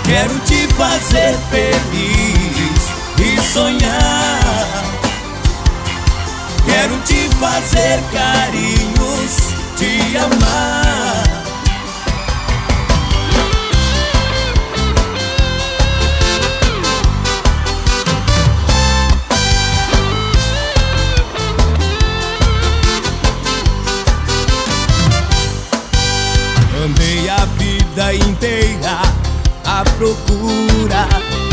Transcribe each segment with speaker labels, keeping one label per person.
Speaker 1: Quero te fazer feliz e sonhar. Quero te fazer carinhos, te amar. Andei a vida inteira à procura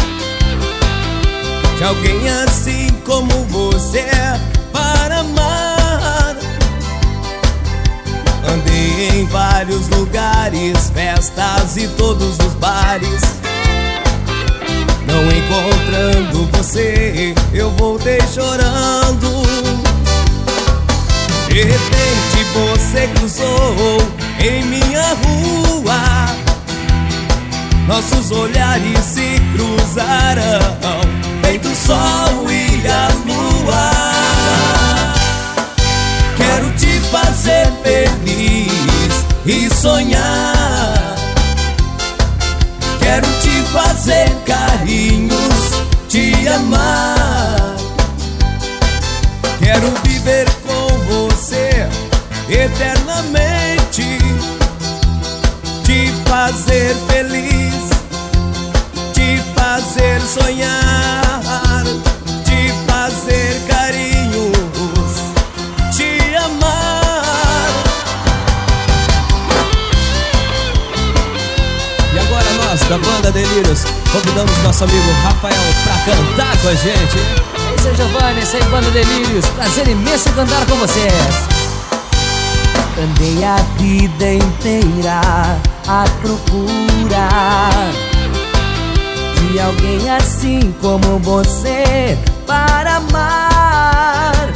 Speaker 1: de alguém assim como você para amar. Andei em vários lugares, festas e todos os bares. Não encontrando você, eu voltei chorando. De repente você cruzou em minha rua, nossos olhares se cruzaram, feito o sol e a lua. Quero te fazer feliz e sonhar. Quero te fazer carinhos, te amar. Quero viver com você eternamente, te fazer feliz, te fazer sonhar, te fazer carinhos, te amar.
Speaker 2: E agora nós, da banda Delírios, convidamos nosso amigo Rafael pra cantar com a gente.
Speaker 3: Esse é Giovanni, esse é Banda Delírios. Prazer imenso cantar com vocês. Andei a vida inteira à procura de alguém assim como você para amar.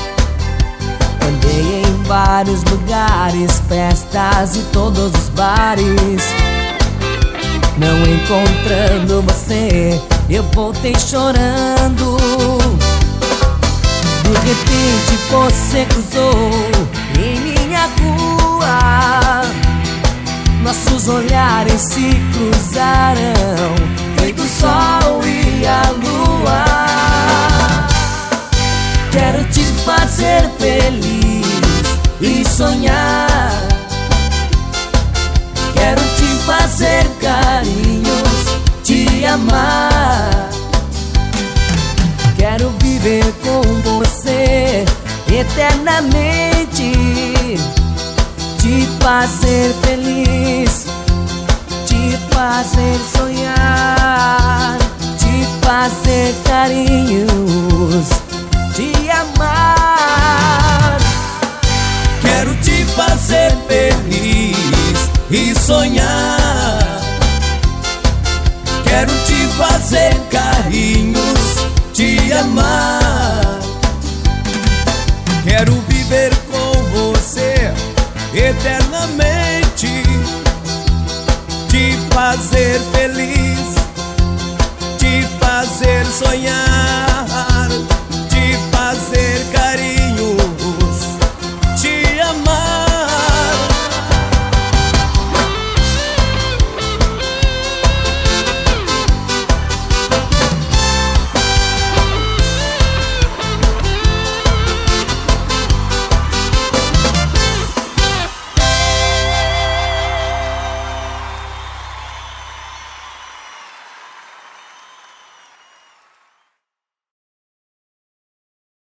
Speaker 3: Andei em vários lugares, festas e todos os bares. Não encontrando você, eu voltei chorando. De repente você cruzou em minha rua, nossos olhares se cruzaram, feito o sol e a lua. Quero te fazer feliz e sonhar. Quero te fazer carinhos, te amar. Quero viver com você eternamente, te fazer feliz, te fazer sonhar, te fazer carinhos, te amar.
Speaker 1: Quero te fazer feliz e sonhar. Quero te fazer carinhos, te amar. Quero viver com você eternamente, te fazer feliz, te fazer sonhar,